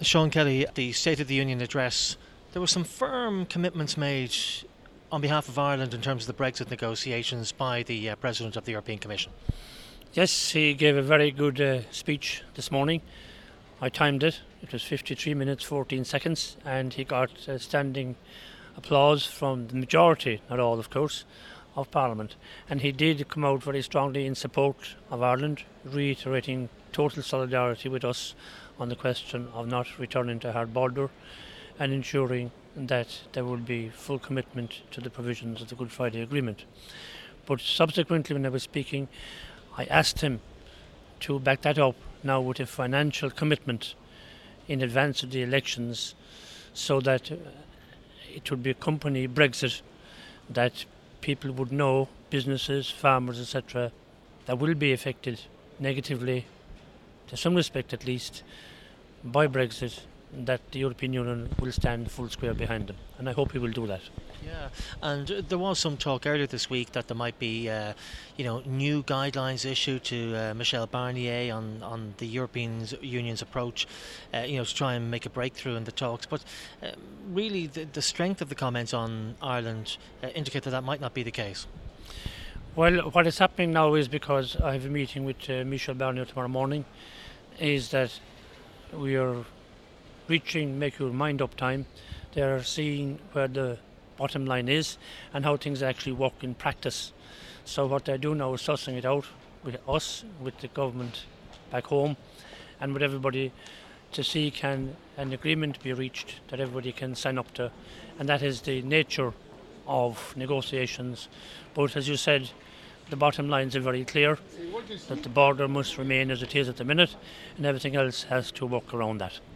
Sean Kelly, the State of the Union address, there were some firm commitments made on behalf of Ireland in terms of the Brexit negotiations by the President of the European Commission. Yes, he gave a very good speech this morning. I timed it. It was 53 minutes 14 seconds, and he got standing applause from the majority, not all of course, of Parliament. And he did come out very strongly in support of Ireland, reiterating total solidarity with us on the question of not returning to a hard border and ensuring that there will be full commitment to the provisions of the Good Friday Agreement. But subsequently, when I was speaking, I asked him to back that up now with a financial commitment in advance of the elections, so that it would be a company Brexit, that people would know, businesses, farmers, etc., that will be affected negatively, to some respect at least, by Brexit, that the European Union will stand full square behind them. And I hope he will do that. Yeah, and there was some talk earlier this week that there might be, new guidelines issued to Michel Barnier on the European Union's approach, to try and make a breakthrough in the talks. But really, the strength of the comments on Ireland indicate that might not be the case. Well, what is happening now is, because I have a meeting with Michel Barnier tomorrow morning, is that we are reaching make your mind up time. They are seeing where the bottom line is and how things actually work in practice. So what they do now is sussing it out with us, with the government back home, and with everybody, to see can an agreement be reached that everybody can sign up to. And that is the nature of negotiations. But as you said, the bottom lines are very clear, that the border must remain as it is at the minute, and everything else has to work around that.